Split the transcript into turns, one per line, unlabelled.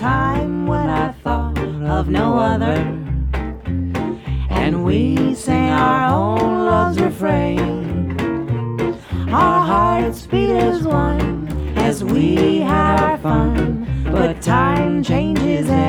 time when I thought of no other, and we sang our own love's refrain. Our hearts beat as one as we had our fun, but time changes